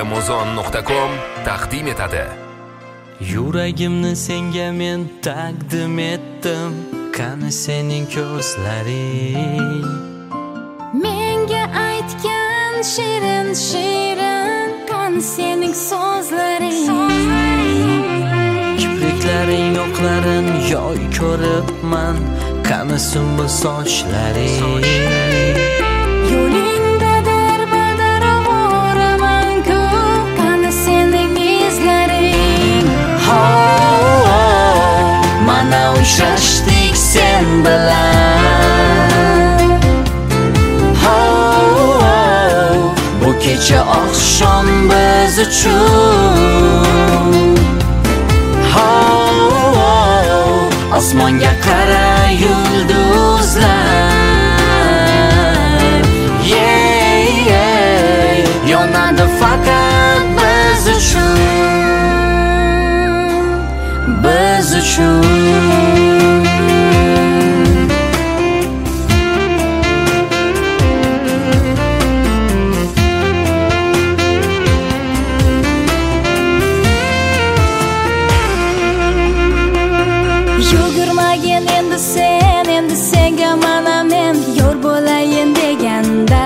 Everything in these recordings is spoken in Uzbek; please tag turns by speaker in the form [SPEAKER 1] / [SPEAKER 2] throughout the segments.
[SPEAKER 1] Muzon.com taqdim etadi.
[SPEAKER 2] Yuragimni senga men taqdim etdim, qani sening ko'zlaring.
[SPEAKER 3] Menga aytgan shirin shirin, qani sening so'zlaring.
[SPEAKER 2] Kipriklaring oqlarin yoy ko'ribman, qani sumbul sochlaring.
[SPEAKER 3] Yo'lingda darbadar boraman-ku, qani sening izlaring.
[SPEAKER 2] Mana uchrashdik sen bilan. Bu kecha oqshom biz uchun. Osmonga qara yulduzlar, yonadi faqat biz uchun, biz uchun.
[SPEAKER 3] Yugurmagin endi senga mana men yor bo'layin deganda.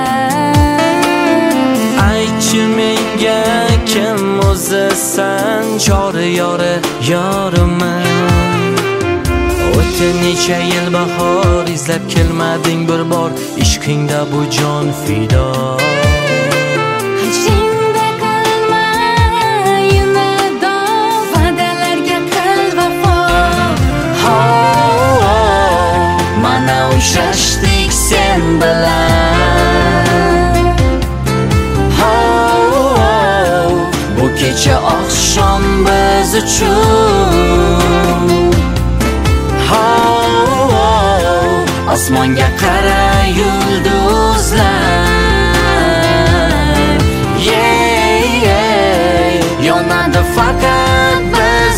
[SPEAKER 2] Aytchi menga kim o'zisan, chori yori yoriman. O'tdi necha yil bahor, izlab kelmading bir bor, ishqingda bu jon fido. Uchrashdik sen bilan. Bu kecha oqshom biz uchun. Osmonga qara yulduzlar, yonadi faqat biz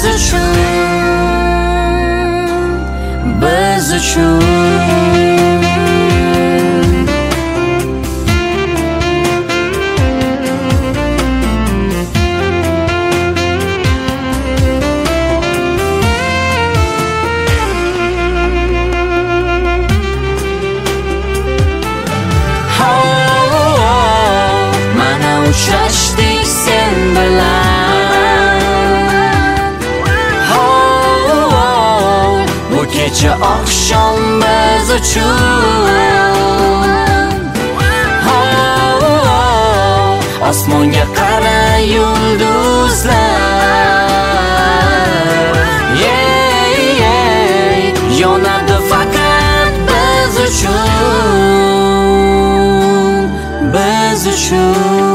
[SPEAKER 2] uchun, biz uchun. Uchrashdik sen bilan. Bu kecha oqshom biz uchun. Osmonga qara yulduzlar, yonadi faqat biz uchun, biz uchun.